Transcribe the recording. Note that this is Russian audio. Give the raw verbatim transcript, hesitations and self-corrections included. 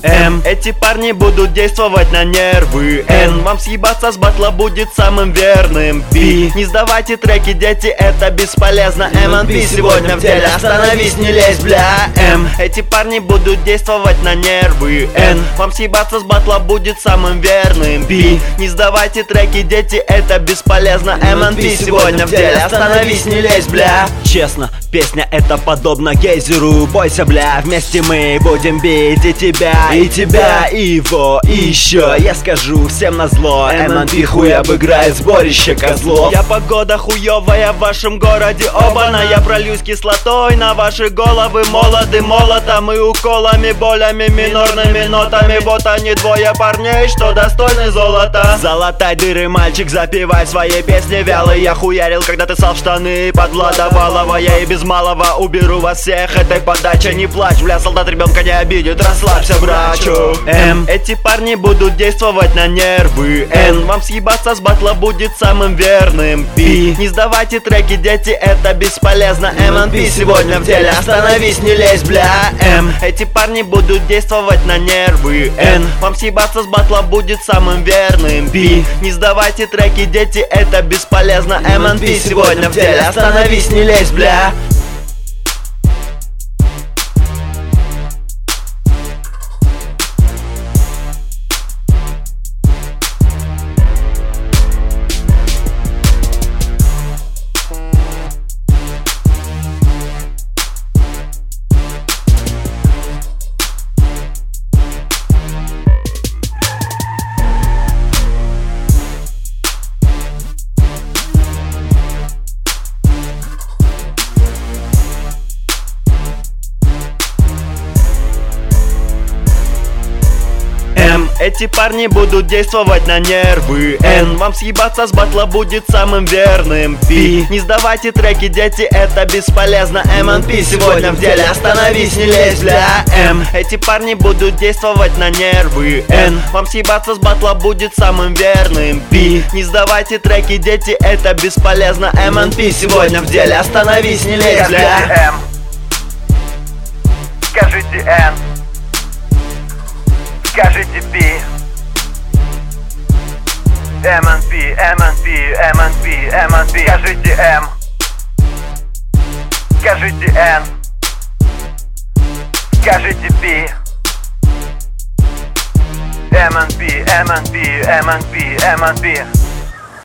М. Эти парни будут действовать на нервы. Н. Вам съебаться с батла будет самым верным. Пи. Не сдавайте треки, дети, это бесполезно. эм эн пи сегодня в деле, остановись, не лезь, бля. М. Эти парни будут действовать на нервы. Н. Вам съебаться с батла будет самым верным. Пи. Не сдавайте треки, дети, это бесполезно. эм эн пи сегодня в деле, остановись, не лезь, бля. Честно, песня эта подобна гейзеру. Бойся, бля, вместе мы будем бить и тебя, и тебя, и его, и еще. Я скажу всем назло, эм эн пи хуй обыграет сборище козлов. Я погода хуевая в вашем городе, оба-на. Я прольюсь кислотой на ваши головы. Молоды молотом и уколами, болями, минорными нотами. Вот они, двое парней, что достойны золота. Золотай дыры, мальчик, запевай свои песни вялые. Я хуярил, когда ты сал в штаны под Влада Балова. Я и без малого уберу вас всех этой подачи. Не плачь, бля, солдат ребенка не обидит, расслабься, брачу. М. Эти парни будут действовать на нервы. Н. Вам съебаться с батла будет самым верным. Пи. Не сдавайте треки, дети, это бесполезно. эм эн пи сегодня в деле, остановись, не лезь, бля. М. Эти парни будут действовать на нервы. Н. Вам съебаться с батла будет самым верным. Пи. Не сдавайте треки, дети, это бесполезно. эм эн пи сегодня в деле, остановись, не лезь, бля. М. Эти парни будут действовать на нервы. Н. Вам съебаться с батла будет самым верным. Пи. Не сдавайте треки, дети, это бесполезно. эм эн пи сегодня в деле, остановись, не лезь, бля. М. Эти парни будут действовать на нервы. Н. Вам съебаться с батла будет самым верным. Пи. Не сдавайте треки, дети, это бесполезно. эм эн пи сегодня в деле, остановись, не лезь, бля. Скажите Н, скажите Пи. эм эн пи, эм эн пи, эм эн пи, эм эн пи. Скажите М, скажите Н, скажите Пи. эм эн пи, эм эн пи, эм эн пи, эм эн пи.